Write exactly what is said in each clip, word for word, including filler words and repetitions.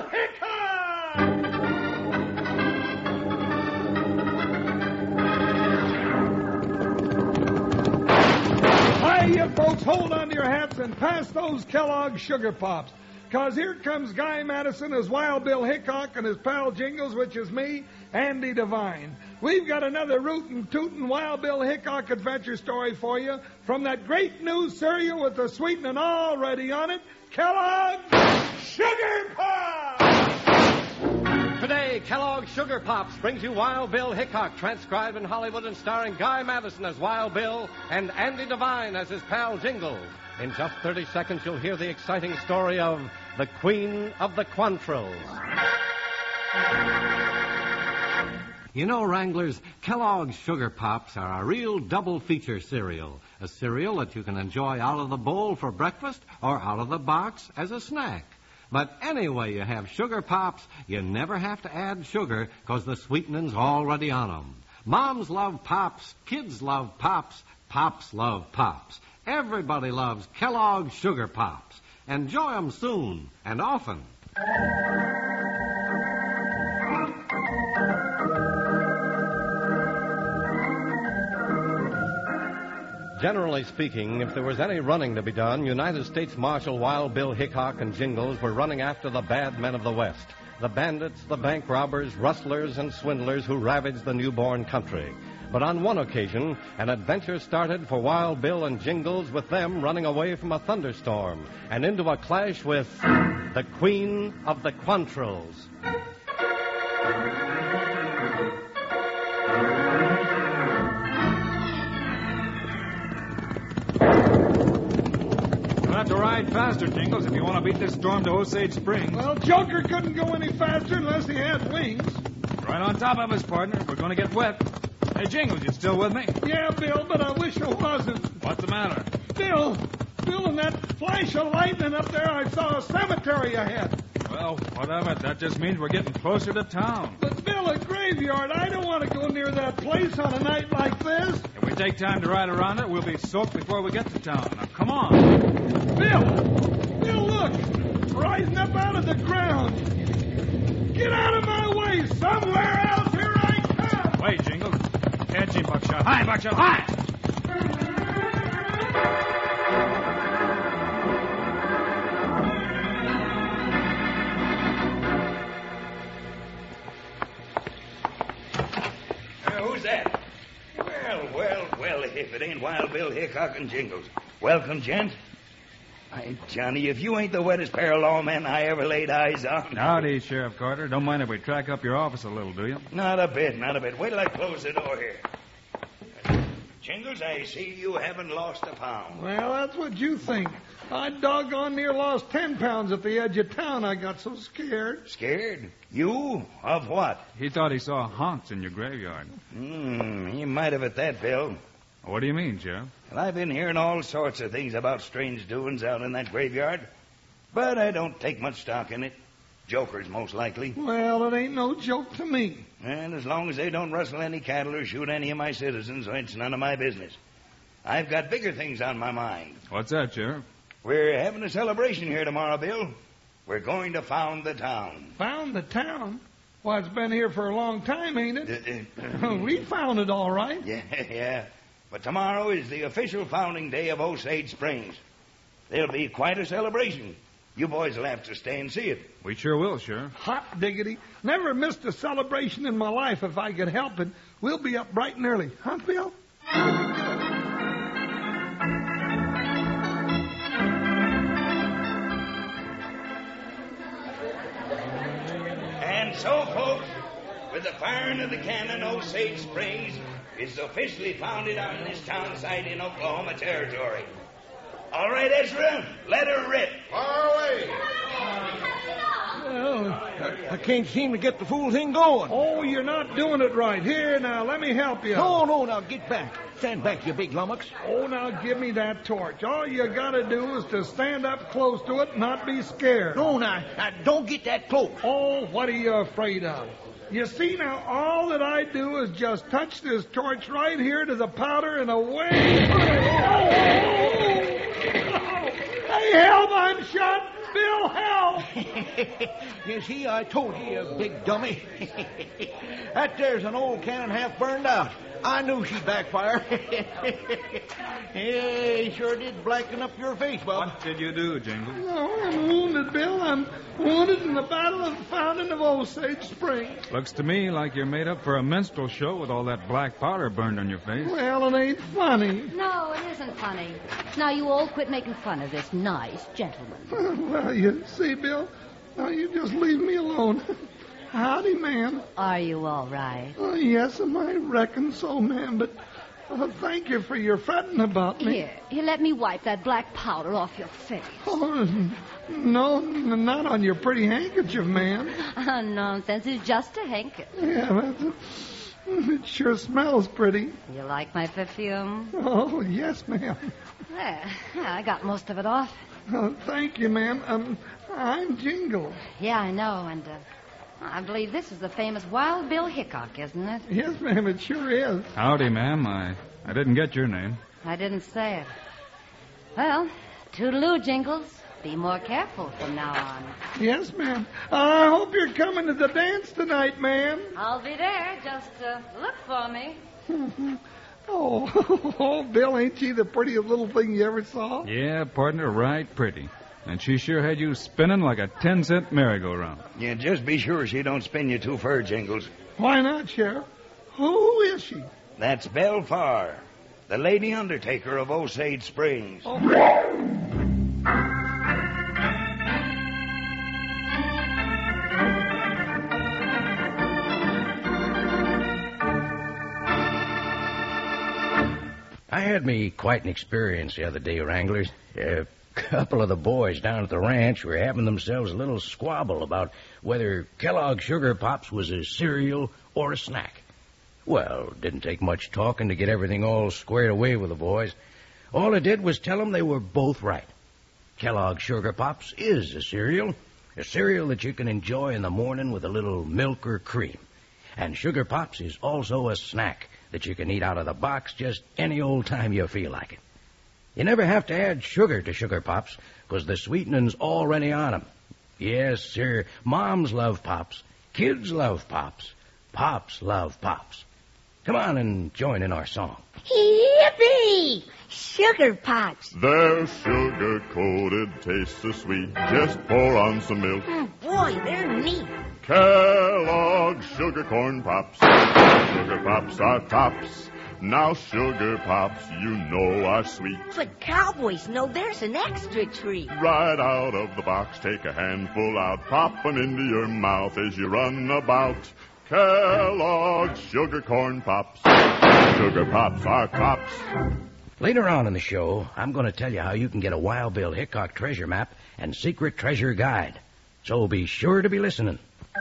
Hickok! Hi, you folks, hold on to your hats and pass those Kellogg Sugar Pops. Because here comes Guy Madison as Wild Bill Hickok and his pal Jingles, which is me, Andy Devine. We've got another rootin' tootin' Wild Bill Hickok adventure story for you from that great new cereal with the sweetening already on it, Kellogg's Sugar Pops! Today, Kellogg's Sugar Pops brings you Wild Bill Hickok, transcribed in Hollywood and starring Guy Madison as Wild Bill and Andy Devine as his pal Jingles. In just thirty seconds, you'll hear the exciting story of the Queen of the Quantrells. You know, Wranglers, Kellogg's Sugar Pops are a real double-feature cereal. A cereal that you can enjoy out of the bowl for breakfast or out of the box as a snack. But anyway you have Sugar Pops, you never have to add sugar because the sweetening's already on them. Moms love Pops, kids love Pops, Pops love Pops. Everybody loves Kellogg's Sugar Pops. Enjoy them soon and often. Generally speaking, if there was any running to be done, United States Marshal Wild Bill Hickok and Jingles were running after the bad men of the West. The bandits, the bank robbers, rustlers, and swindlers who ravaged the newborn country. But on one occasion, an adventure started for Wild Bill and Jingles with them running away from a thunderstorm and into a clash with the Queen of the Quantrells. You'll have to ride faster, Jingles, if you want to beat this storm to Osage Springs. Well, Joker couldn't go any faster unless he had wings. Right on top of us, partner. We're going to get wet. Hey, Jingles, you still with me? Yeah, Bill, but I wish I wasn't. What's the matter? Bill, Bill, in that flash of lightning up there, I saw a cemetery ahead. Well, whatever. That just means we're getting closer to town. But, Bill, a graveyard, I don't want to go near that place on a night like this. If we take time to ride around it, we'll be soaked before we get to town. Now, come on. Bill! Bill, look! Rising up out of the ground. Get out of my way! Somewhere else, here I come! Wait, Jingles. Catch him, Buckshot. Hi, Buckshot, hi! Who's that? Well, well, well, if it ain't Wild Bill Hickok and Jingles. Welcome, gent. Hey, Johnny, if you ain't the wettest pair of lawmen I ever laid eyes on. Howdy, Sheriff Carter. Don't mind if we track up your office a little, do you? Not a bit, not a bit. Wait till I close the door here. Jingles, I see you haven't lost a pound. Well, that's what you think. I doggone near lost ten pounds at the edge of town. I got so scared. Scared? You? Of what? He thought he saw honks in your graveyard. Hmm, he might have at that, Bill. What do you mean, Sheriff? Well, I've been hearing all sorts of things about strange doings out in that graveyard, but I don't take much stock in it. Jokers, most likely. Well, it ain't no joke to me. And as long as they don't rustle any cattle or shoot any of my citizens, it's none of my business. I've got bigger things on my mind. What's that, Sheriff? We're having a celebration here tomorrow, Bill. We're going to found the town. Found the town? Well, it's been here for a long time, ain't it? We found it all right. Yeah, yeah. But tomorrow is the official founding day of Osage Springs. There'll be quite a celebration. You boys will have to stay and see it. We sure will, Sheriff. Hot diggity. Never missed a celebration in my life if I could help it. We'll be up bright and early. Huh, Bill? And so, folks, with the firing of the cannon, Osage Springs is officially founded on this town site in Oklahoma Territory. All right, Ezra, let her rip. Far away. Well, I can't seem to get the fool thing going. oh, you're not doing it right. Here, now, let me help you. No, no, now get back. Stand back, you big lummox. Oh, now give me that torch. All you gotta do is to stand up close to it and not be scared. No, now, now don't get that close. Oh, what are you afraid of? You see, now, all that I do is just touch this torch right here to the powder and away. Oh, oh, oh. Hey, help, I'm shot. Bill, help! You see, I told you, you big dummy. That there's an old cannon half burned out. I knew she'd backfire. Yeah, he sure did blacken up your face, Bob. What did you do, Jingles? No, I'm wounded, Bill. I'm wounded in the Battle of the Fountain of Osage Springs. Looks to me like you're made up for a minstrel show with all that black powder burned on your face. Well, it ain't funny. No, it isn't funny. Now, you all quit making fun of this nice gentleman. Well, you see, Bill, now you just leave me alone. Howdy, ma'am. Are you all right? Oh, yes, I reckon so, ma'am, but uh, thank you for your fretting about me. Here, here, let me wipe that black powder off your face. Oh, no, n- not on your pretty handkerchief, ma'am. Oh, nonsense. It's just a handkerchief. Yeah, that's, it sure smells pretty. You like my perfume? Oh, yes, ma'am. There. Yeah, I got most of it off. Oh, thank you, ma'am. Um, I'm Jingles. Yeah, I know, and uh, I believe this is the famous Wild Bill Hickok, isn't it? Yes, ma'am, it sure is. Howdy, ma'am. I, I didn't get your name. I didn't say it. Well, toodaloo, Jingles. Be more careful from now on. Yes, ma'am. I hope you're coming to the dance tonight, ma'am. I'll be there. Just uh, look for me. Oh, oh, Bill, ain't she the prettiest little thing you ever saw? Yeah, partner, right pretty. And she sure had you spinning like a ten-cent merry-go-round. Yeah, just be sure she don't spin you too far, Jingles. Why not, Sheriff? Who is she? That's Belle Farr, the lady undertaker of Osage Springs. Oh. I had me quite an experience the other day, Wranglers. A couple of the boys down at the ranch were having themselves a little squabble about whether Kellogg's Sugar Pops was a cereal or a snack. Well, it didn't take much talking to get everything all squared away with the boys. All it did was tell them they were both right. Kellogg's Sugar Pops is a cereal, a cereal that you can enjoy in the morning with a little milk or cream. And Sugar Pops is also a snack that you can eat out of the box just any old time you feel like it. You never have to add sugar to Sugar Pops because the sweetening's already on them. Yes, sir, moms love Pops, kids love Pops, Pops love Pops. Come on and join in our song. Yippee! Sugar Pops. They're sugar-coated, taste so sweet. Just pour on some milk. Oh, boy, they're neat. Kellogg's Sugar Corn Pops. Sugar Pops are tops. Now Sugar Pops, you know, are sweet. But cowboys know there's an extra treat. Right out of the box, take a handful out. Pop 'em into your mouth as you run about. Kellogg's Sugar Corn Pops. Sugar Pops are tops. Later on in the show, I'm going to tell you how you can get a Wild Bill Hickok treasure map and secret treasure guide. So be sure to be listening.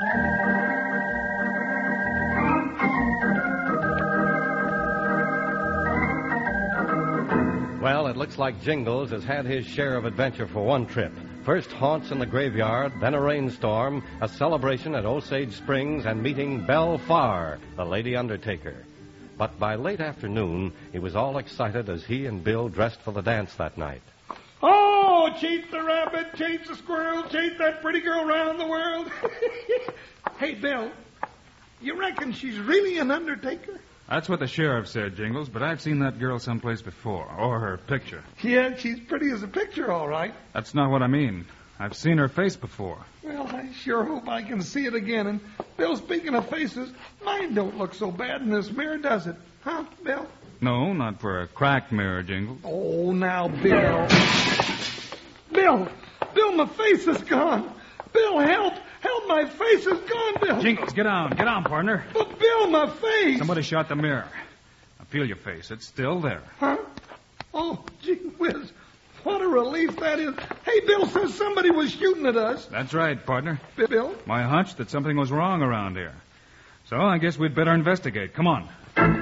Well, it looks like Jingles has had his share of adventure for one trip. First haunts in the graveyard, then a rainstorm, a celebration at Osage Springs, and meeting Belle Farr, the lady undertaker. But by late afternoon, he was all excited as he and Bill dressed for the dance that night. Oh, chase the rabbit, chase the squirrel, chase that pretty girl around the world. Hey, Bill, you reckon she's really an undertaker? That's what the sheriff said, Jingles, but I've seen that girl someplace before, or her picture. Yeah, she's pretty as a picture, all right. That's not what I mean. I've seen her face before. Well, I sure hope I can see it again. And, Bill, speaking of faces, mine don't look so bad in this mirror, does it? Huh, Bill? No, not for a cracked mirror, Jingles. Oh, now, Bill. Bill! Bill, my face is gone. Bill, help! Help, my face is gone, Bill. Jingles, get on. Get on, partner. But, Bill, my face. Somebody shot the mirror. Now, feel your face. It's still there. Huh? Oh, gee whiz. What a relief that is. Hey, Bill says somebody was shooting at us. That's right, partner. Bill? My hunch that something was wrong around here. So I guess we'd better investigate. Come on.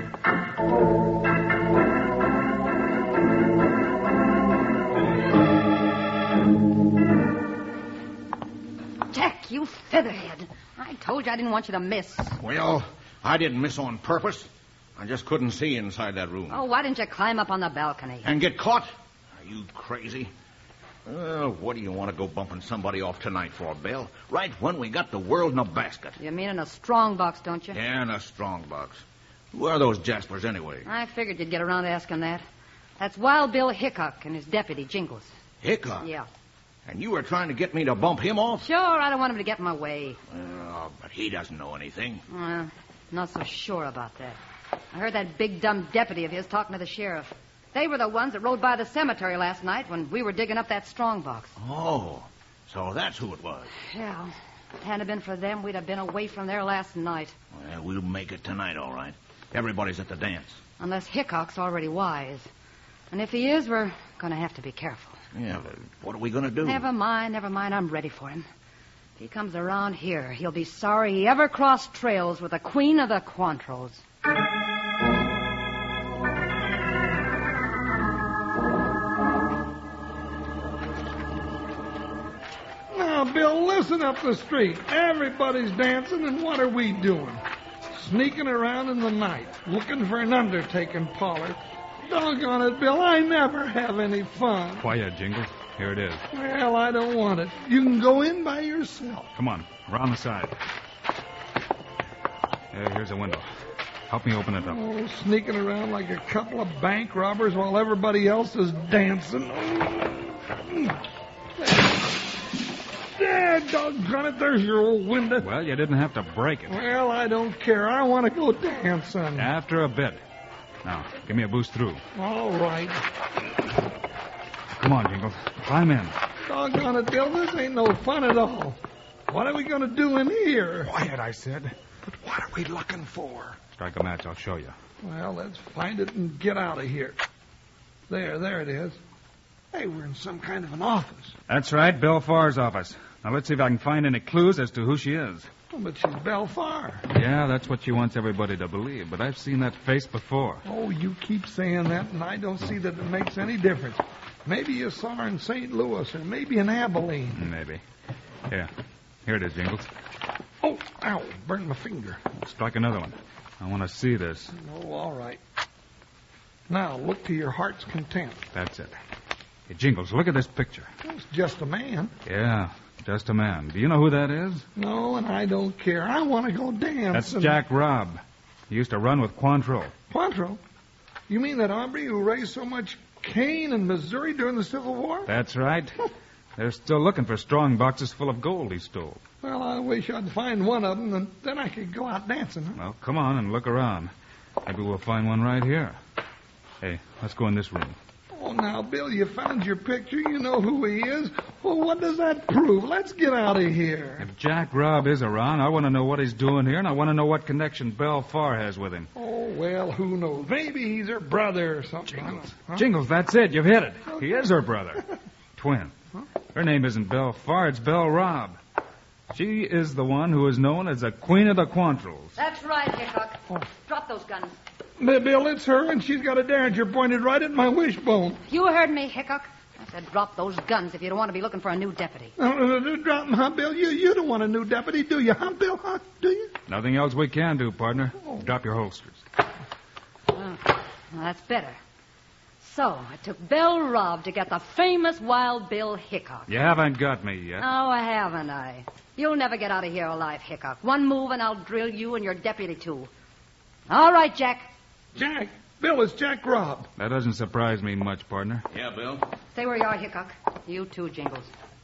Jack, you featherhead. I told you I didn't want you to miss. Well, I didn't miss on purpose. I just couldn't see inside that room. Oh, why didn't you climb up on the balcony? And get caught? Are you crazy? Uh, what do you want to go bumping somebody off tonight for, Bill? Right when we got the world in a basket. You mean in a strong box, don't you? Yeah, in a strong box. Who are those Jaspers, anyway? I figured you'd get around to asking that. That's Wild Bill Hickok and his deputy, Jingles. Hickok? Yeah. And you were trying to get me to bump him off? Sure, I don't want him to get in my way. Oh, but he doesn't know anything. Well, not so sure about that. I heard that big, dumb deputy of his talking to the sheriff. They were the ones that rode by the cemetery last night when we were digging up that strong box. Oh, so that's who it was. Yeah. If it hadn't been for them, we'd have been away from there last night. Well, we'll make it tonight, all right. Everybody's at the dance. Unless Hickok's already wise. And if he is, we're going to have to be careful. Yeah, but what are we going to do? Never mind, never mind. I'm ready for him. If he comes around here, he'll be sorry he ever crossed trails with the Queen of the Quantrells. Now, Bill, listen up the street. Everybody's dancing, and what are we doing? Sneaking around in the night, looking for an undertaking parlor. Doggone it, Bill, I never have any fun. Quiet, Jingles. Here it is. Well, I don't want it. You can go in by yourself. Come on, around the side. Yeah, here's a window. Help me open it up. Oh, sneaking around like a couple of bank robbers while everybody else is dancing. There, doggone it, there's your old window. Well, you didn't have to break it. Well, I don't care. I want to go dancing. After a bit. Now, give me a boost through. All right. Come on, Jingles. Climb in. Doggone it, Bill, this ain't no fun at all. What are we going to do in here? Quiet, I said. But what are we looking for? Strike a match, I'll show you. Well, let's find it and get out of here. There, there it is. Hey, we're in some kind of an office. That's right, Bill Farr's office. Now, let's see if I can find any clues as to who she is. Oh, but she's Belle Farr. Yeah, that's what she wants everybody to believe, but I've seen that face before. Oh, you keep saying that, and I don't see that it makes any difference. Maybe you saw her in Saint Louis, or maybe in Abilene. Maybe. Here. Here it is, Jingles. Oh, ow, burned my finger. Strike another one. I want to see this. Oh, all right. Now, look to your heart's content. That's it. Hey, Jingles, look at this picture. It's just a man. Yeah, just a man. Do you know who that is? No, and I don't care. I want to go dancing. That's Jack Robb. He used to run with Quantrill. Quantrill? You mean that hombre who raised so much cane in Missouri during the Civil War? That's right. They're still looking for strong boxes full of gold he stole. Well, I wish I'd find one of them, and then I could go out dancing. Huh? Well, come on and look around. Maybe we'll find one right here. Hey, let's go in this room. Oh, now, Bill, you found your picture. You know who he is. Well, what does that prove? Let's get out of here. If Jack Robb is around, I want to know what he's doing here, and I want to know what connection Belle Farr has with him. Oh, well, who knows? Maybe he's her brother or something. Jingles. Huh? Jingles, that's it. You've hit it. He is her brother. Twin. Huh? Her name isn't Belle Farr, it's Belle Robb. She is the one who is known as the Queen of the Quantrells. That's right, Hickok. Oh. Drop those guns. Bill, it's her, and she's got a derringer pointed right at my wishbone. You heard me, Hickok. I said drop those guns if you don't want to be looking for a new deputy. Uh, uh, drop them, huh, Bill? You, you don't want a new deputy, do you, huh, Bill? Huh? Do you? Nothing else we can do, partner. Oh. Drop your holsters. Well, well, that's better. So, it took Belle Robb to get the famous Wild Bill Hickok. You haven't got me yet. Oh, haven't I? You'll never get out of here alive, Hickok. One move and I'll drill you and your deputy, too. All right, Jack. Jack? Bill, it's Jack Robb. That doesn't surprise me much, partner. Yeah, Bill? Stay where you are, Hickok. You too, Jingles.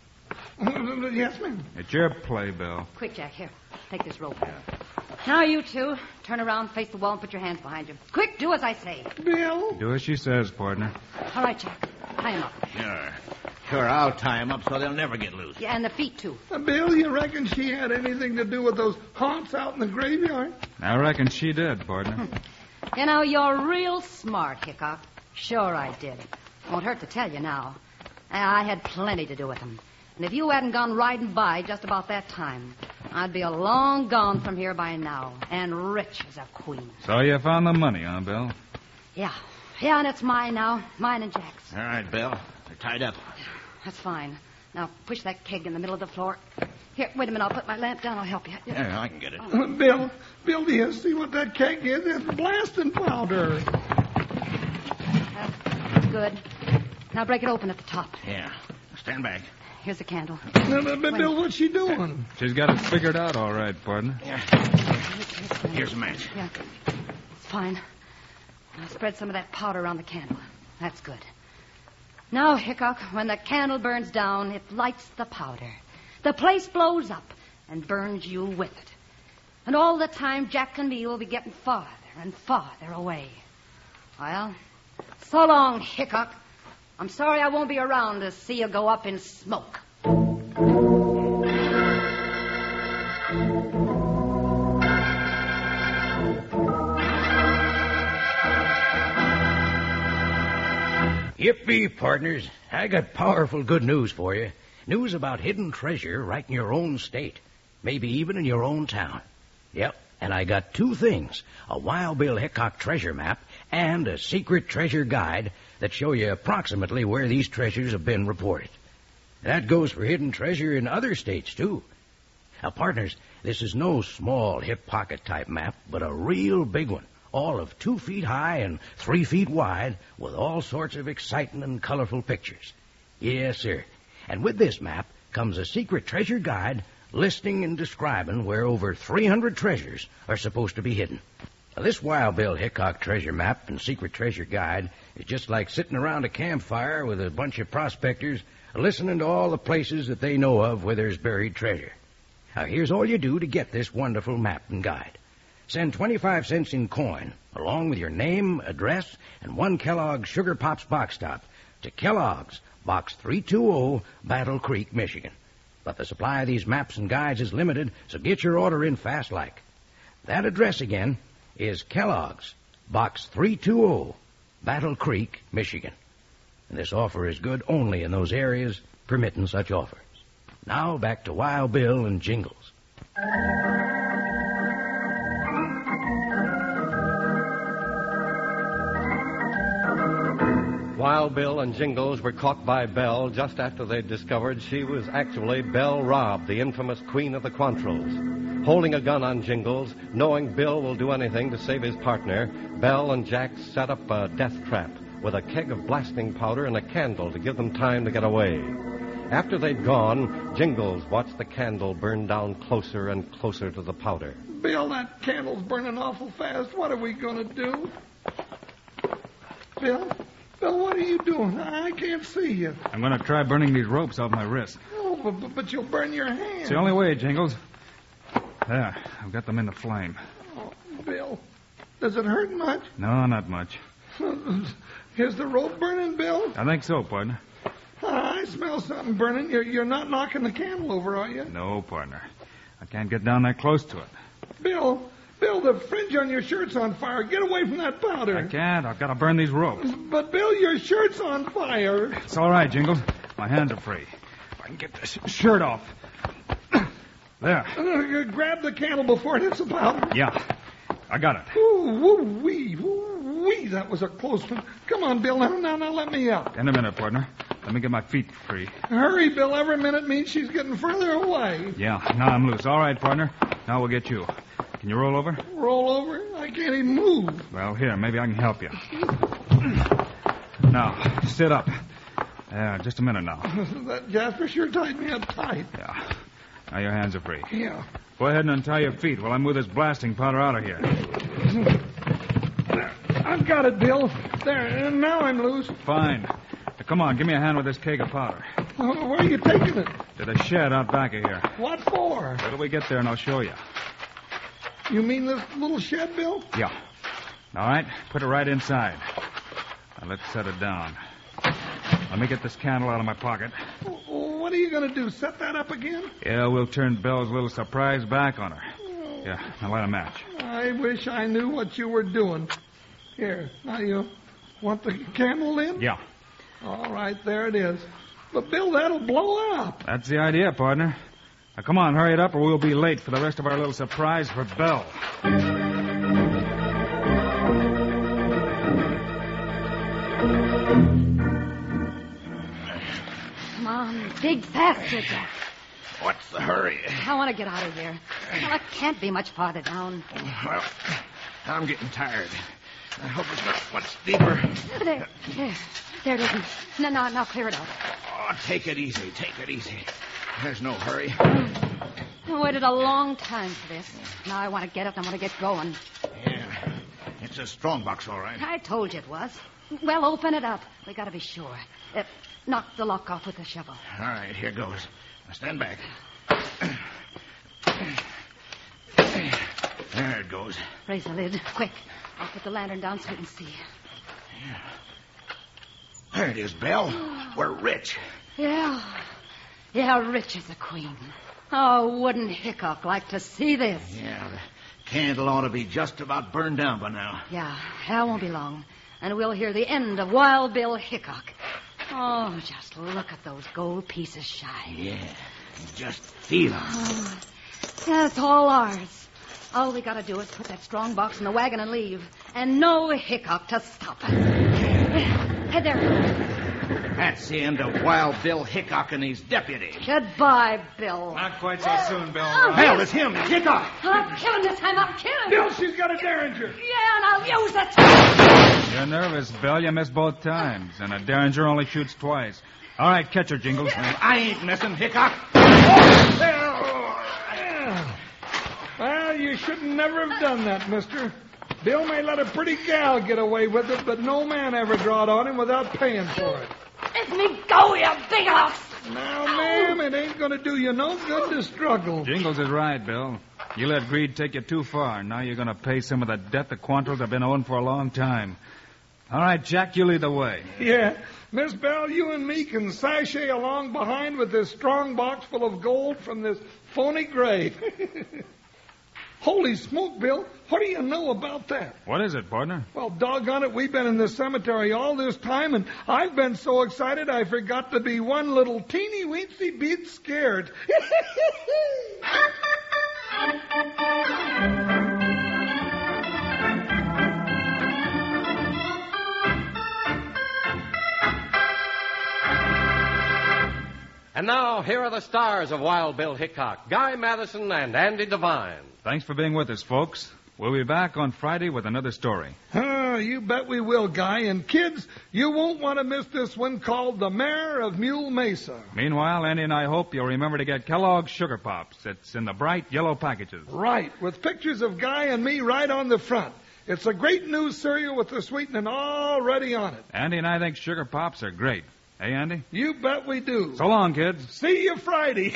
Yes, ma'am. It's your play, Bill. Quick, Jack. Here, take this rope. Yeah. Now, you two, turn around, face the wall, and put your hands behind you. Quick, do as I say. Bill? Do as she says, partner. All right, Jack. Tie him up. Sure. Sure, I'll tie him up so they'll never get loose. Yeah, and the feet, too. Uh, Bill, you reckon she had anything to do with those haunts out in the graveyard? I reckon she did, partner. You know, you're real smart, Hickok. Sure I did. Won't hurt to tell you now. I had plenty to do with them. And if you hadn't gone riding by just about that time, I'd be a long gone from here by now, and rich as a queen. So you found the money, huh, Bill? Yeah. Yeah, and it's mine now. Mine and Jack's. All right, Bill. They're tied up. That's fine. Now, push that keg in the middle of the floor. Here, wait a minute. I'll put my lamp down. I'll help you. Yeah, I can get it. Uh, Bill, Bill, do you see what that keg is? It's blasting powder. That's good. Now break it open at the top. Yeah. stand back. Here's the candle. No, no, but Bill, what's she doing? She's got it figured out all right, partner. Yeah. Here's a match. Yeah, it's fine. I'll spread some of that powder around the candle. That's good. Now, Hickok, when the candle burns down, it lights the powder. The place blows up and burns you with it. And all the time, Jack and me will be getting farther and farther away. Well, so long, Hickok. I'm sorry I won't be around to see you go up in smoke. Yippee, partners. I got powerful good news for you. News about hidden treasure right in your own state. Maybe even in your own town. Yep, and I got two things. A Wild Bill Hickok treasure map and a secret treasure guide that show you approximately where these treasures have been reported. That goes for hidden treasure in other states, too. Now, partners, this is no small hip pocket type map, but a real big one. All of two feet high and three feet wide, with all sorts of exciting and colorful pictures. Yes, sir. And with this map comes a secret treasure guide listing and describing where over three hundred treasures are supposed to be hidden. Now, this Wild Bill Hickok treasure map and secret treasure guide is just like sitting around a campfire with a bunch of prospectors listening to all the places that they know of where there's buried treasure. Now, here's all you do to get this wonderful map and guide. Send twenty-five cents in coin, along with your name, address, and one Kellogg's Sugar Pops box top to Kellogg's, Box three two zero, Battle Creek, Michigan. But the supply of these maps and guides is limited, so get your order in fast like. That address again is Kellogg's, Box three two zero, Battle Creek, Michigan. And this offer is good only in those areas permitting such offers. Now back to Wild Bill and Jingles. Wild Bill and Jingles were caught by Belle just after they'd discovered she was actually Belle Robb, the infamous queen of the Quantrells. Holding a gun on Jingles, knowing Bill will do anything to save his partner, Belle and Jack set up a death trap with a keg of blasting powder and a candle to give them time to get away. After they'd gone, Jingles watched the candle burn down closer and closer to the powder. Bill, that candle's burning awful fast. What are we going to do? Bill? Bill, what are you doing? I can't see you. I'm going to try burning these ropes off my wrist. Oh, but, but you'll burn your hands. It's the only way, Jingles. There, I've got them in the flame. Oh, Bill, does it hurt much? No, not much. Is the rope burning, Bill? I think so, partner. I smell something burning. You're, you're not knocking the candle over, are you? No, partner. I can't get down that close to it. Bill, Bill, the fringe on your shirt's on fire. Get away from that powder. I can't. I've got to burn these ropes. But, Bill, your shirt's on fire. It's all right, Jingles. My hands are free. If I can get this shirt off. There. Uh, grab the candle before it hits the powder. Yeah. I got it. Ooh, woo-wee, woo-wee. That was a close one. Come on, Bill. Now, now, now, let me out. In a minute, partner. Let me get my feet free. Hurry, Bill. Every minute means she's getting further away. Yeah, now I'm loose. All right, partner. Now we'll get you. Can you roll over? Roll over? I can't even move. Well, here, maybe I can help you. Now, sit up. Yeah, just a minute now. That Jasper sure tied me up tight. Yeah. Now your hands are free. Yeah. Go ahead and untie your feet while I move this blasting powder out of here. I've got it, Bill. There, now I'm loose. Fine. Now, come on, give me a hand with this keg of powder. Uh, where are you taking it? To the shed out back of here. What for? Wait till we get there and I'll show you. You mean this little shed, Bill? Yeah. All right, put it right inside. Now let's set it down. Let me get this candle out of my pocket. What are you going to do, set that up again? Yeah, we'll turn Belle's little surprise back on her. Yeah, now light a match. I wish I knew what you were doing. Here, now you want the candle in? Yeah. All right, there it is. But, Bill, that'll blow up. That's the idea, partner. Now, come on, hurry it up or we'll be late for the rest of our little surprise for Belle. Come on, dig faster, Jack. What's the hurry? I want to get out of here. Well, I can't be much farther down. Well, I'm getting tired. I hope it's not much deeper. There, there, there it is. Now, now, now, clear it out. Oh, take it easy, take it easy. There's no hurry. I waited a long time for this. Now I want to get it. I want to get going. Yeah, it's a strong box, all right. I told you it was. Well, open it up. We got to be sure. Uh, knock the lock off with the shovel. All right, here goes. Now stand back. There it goes. Raise the lid, quick. I'll put the lantern down so we can see. Yeah. There it is, Belle. We're rich. Yeah. Yeah, rich as a queen. Oh, wouldn't Hickok like to see this? Yeah, the candle ought to be just about burned down by now. Yeah, that won't be long. And we'll hear the end of Wild Bill Hickok. Oh, just look at those gold pieces shine. Yeah, just feel them. Oh, yeah, it's all ours. All we gotta do is put that strong box in the wagon and leave. And no Hickok to stop us. Head there. That's the end of Wild Bill Hickok and his deputy. Goodbye, Bill. Not quite so soon, Bill. Oh, Hell, it's him. It's Hickok. I'll kill him this time. I'll kill him. Bill, she's got a derringer. Yeah, and I'll use it. You're nervous, Bill. You missed both times. And a derringer only shoots twice. All right, catch her, Jingles. I ain't missing, Hickok. Well, you should never have done that, mister. Bill may let a pretty gal get away with it, but no man ever drawed on him without paying for it. Let me go, you big house. Now, ma'am, it ain't going to do you no good to struggle. Jingles is right, Bill. You let greed take you too far. Now you're going to pay some of the debt the Quantros have been owing for a long time. All right, Jack, you lead the way. Yeah. Miss Bell, you and me can sashay along behind with this strong box full of gold from this phony grave. Holy smoke, Bill. What do you know about that? What is it, partner? Well, doggone it, we've been in the cemetery all this time, and I've been so excited I forgot to be one little teeny weensy bit scared. And now, here are the stars of Wild Bill Hickok, Guy Madison and Andy Devine. Thanks for being with us, folks. We'll be back on Friday with another story. Ah, you bet we will, Guy. And kids, you won't want to miss this one called The Mayor of Mule Mesa. Meanwhile, Andy and I hope you'll remember to get Kellogg's Sugar Pops. It's in the bright yellow packages. Right, with pictures of Guy and me right on the front. It's a great new cereal with the sweetening already on it. Andy and I think Sugar Pops are great. Hey, Andy? You bet we do. So long, kids. See you Friday.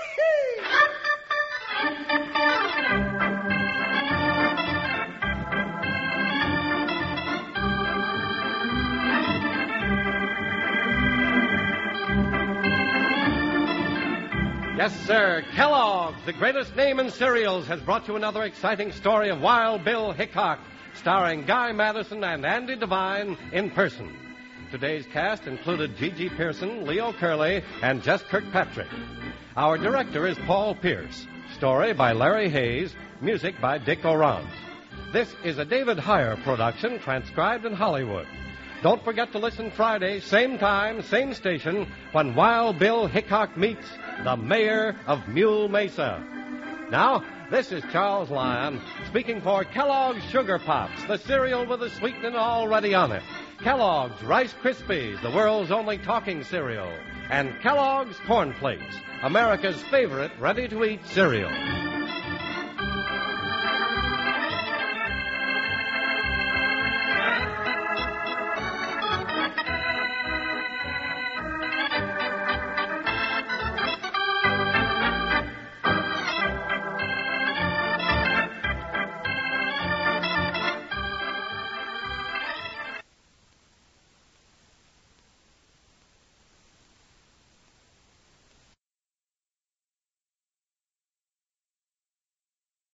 Yes, sir. Kellogg's, the greatest name in cereals, has brought you another exciting story of Wild Bill Hickok, starring Guy Madison and Andy Devine in person. Today's cast included Gigi Pearson, Leo Curley, and Jess Kirkpatrick. Our director is Paul Pierce. Story by Larry Hayes. Music by Dick Orant. This is a David Heyer production, transcribed in Hollywood. Don't forget to listen Friday, same time, same station, when Wild Bill Hickok meets the mayor of Mule Mesa. Now, this is Charles Lyon speaking for Kellogg's Sugar Pops, the cereal with the sweetening already on it. Kellogg's Rice Krispies, the world's only talking cereal. And Kellogg's Corn Flakes, America's favorite ready-to-eat cereal.